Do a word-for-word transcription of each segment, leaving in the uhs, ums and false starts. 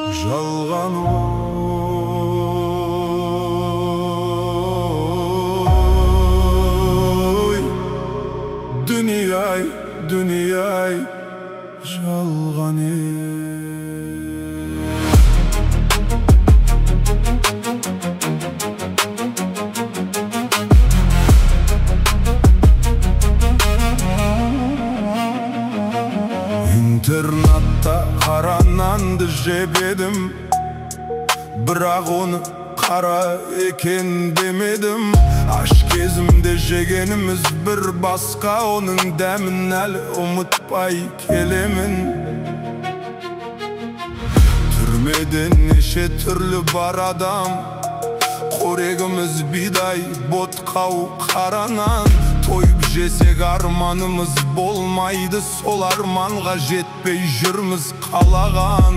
жалған ой, дүние-ай, дүние-ай, жалған ей. Интернатта қара нанды жеп едім, бірақ оны қара екен демедім. Аш кезімде жегеніміз бір басқа, оның дәмін әлі ұмытпай келемін. Түрмеде неше түрлі бар адам, қорегіміз бидай, ботқау, қара нан. Тойып жесек арманымыз болмайды, сол арманға жетпей жүрміз қалаған.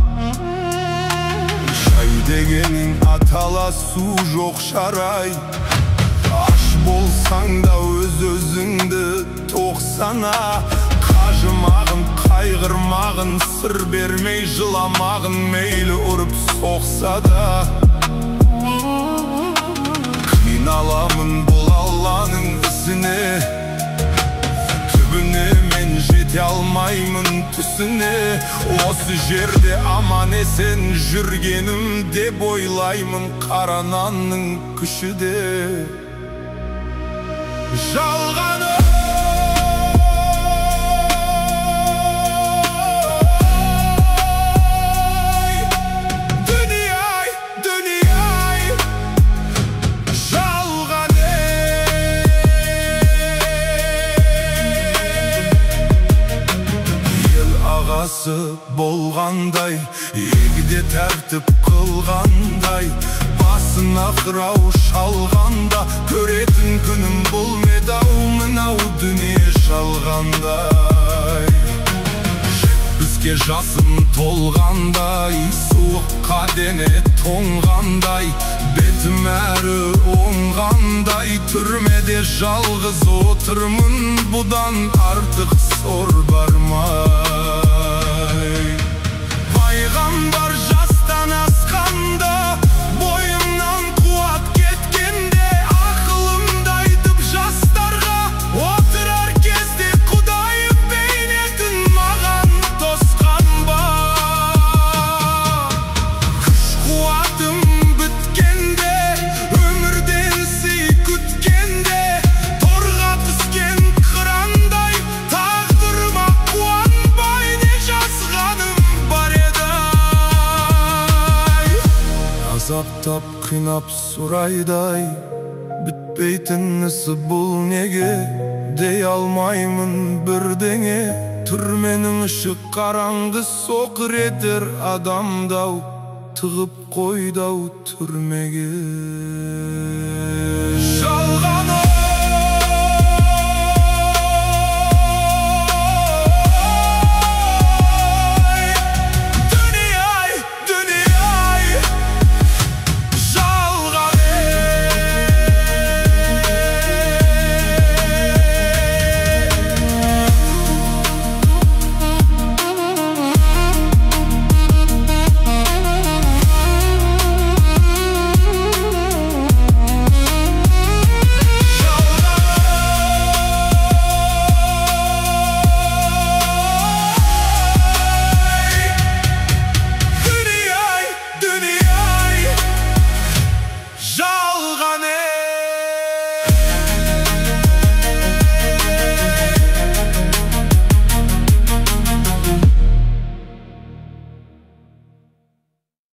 Шай дегенің аталасу жоқ шарай, аш болсаң да өз-өзіңді тоқсана. Қажымағын, қайғырмағын, сыр бермей жыламағын, мейлі ұрып соқса да. Қиналамын бұл Алланың ісіне, түбіне мен жете алмаймын түсіне. Осы жерде аман есен жүргенім деп ойлаймын, қара нанның күші де жалған ой, дүние-ай, дүние-ай, жалған ел ағасы болғандай, егде тәртіп қылғандай, басына қырау шалғанда, көретін күнім бұл медау, мынау дүние жалғандай. Жетпіске жасым толғандай, суыққа дене тоңғандай, бетім әрі оңғандай, түрмеде жалғыз отырмын, бұдан артық сор бармай. Пайғамбар жастан асқанда, бойымнан қуат кеткенде, ақылымды айтып жастарға, отырар кезде Құдай бейнетін маған тосқан ба. Күш қуатым біткенде, өмірден сый күткенде, торға түскен қырандай, тағдырыма қуанбай не жазғаным бар еді. Азаптап қинап сұрайдай, бітпейтін ісі бұл неге, дей алмаймын бірдеңе. Түрменің іші қараңғы, соқыр етер адамдау, тығып қойдау түрмеге.